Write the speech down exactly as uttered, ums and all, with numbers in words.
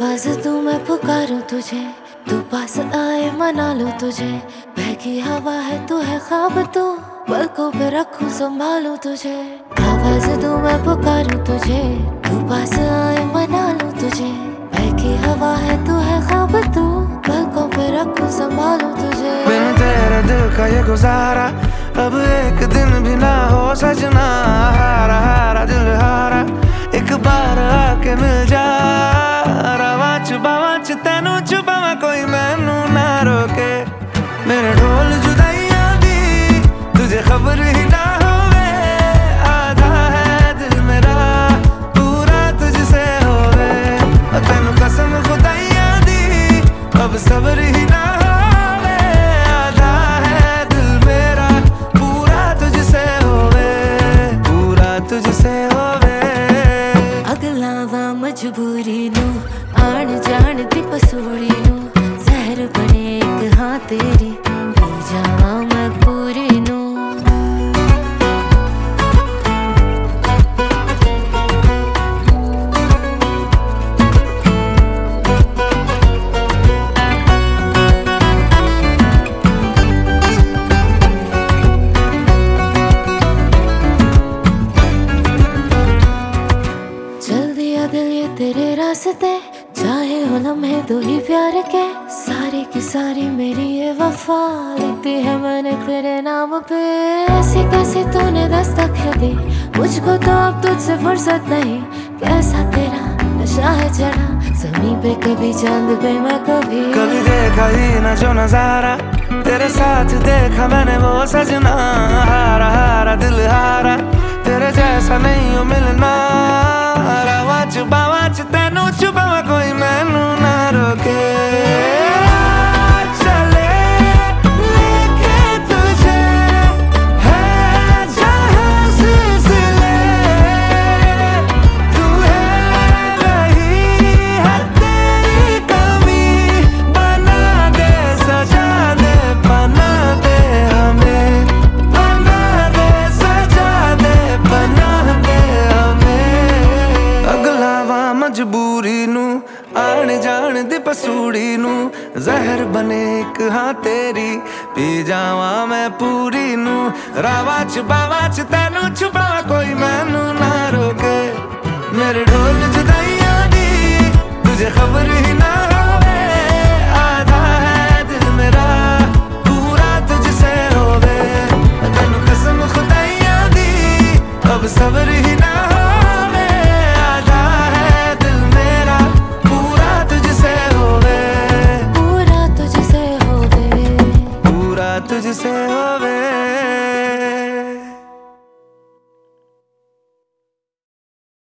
आवाज तू मैं पुकारूं तुझे, तू पास आए मना लूं तुझे। बहकी हवा है तू है ख्वाब तू, पलकों पे रखूं संभालूं तुझे। आवाज तू मैं पुकारूं तुझे, तू पास आए मना लूं तुझे। बहकी हवा है तू है ख्वाब तू, पलकों पे रखूं संभालूं तुझे। बिन तेरे दिल का ये गुजारा अब एक दिन भी ना हो सजना। हारा हारा दिल हारा एक बार आके मिल जा। रवा छुपावा च तेनू छुपावा कोई मैनू ना रोके। मेरे ढोल जुदाइयां दी तुझे खबर ही ना होवे। आधा है दिल मेरा पूरा तुझसे होवे। तेनू कसम खुदाइयां दी अब सब्र ही ना होवे। आधा है दिल मेरा पूरा तुझसे होवे, पूरा तुझसे होवे। अगलावा मजबूरी नू आन जान दी पसूड़ी नू, जहर बने एक हाँ तेरी पी जावा मैं पूरी नू। चल दिया दिल ये तेरे रास्ते, चाहे हो लम्हे दो ही प्यार के। सारी की सारी मेरी ये वफा लिखती है मैंने तेरे नाम पे। ऐसी कैसी तूने दस्तक है दी मुझको तो अब तुझसे फुर्सत नहीं। कैसा तेरा नशा है चढ़ा ज़मीं पे, कभी चांद पे मैं कभी। कभी देखा ही ना जो नजारा तेरे साथ देखा मैंने वो सजना। हारा हारा दिल हारा तेरे जैसा नहीं हो मिलना। रवा छुपावा च तेनू छुपावा कोई मैनू ना रोके। चले लेके तुझे है जहाँ सिलसिले। तू है वही है तेरी कमी, बना दे सजा दे बना दे हमें। बना दे सजा दे बना दे हमें। अगलावा मजबूरी नू आन जान दी पसूड़ी नू, जहर बने एक हाँ तेरी पी जावा मैं पूरी नू। रावा छुपावा च तेनू छुपावा कोई मैनू ना रोके। मेरे ढोल जुदाइयां दी तुझे खबर ही ना होवे। आधा है दिल मेरा पूरा तुझसे होवे। तेनू कसम खुदाइयां दी अब सब्र ही ना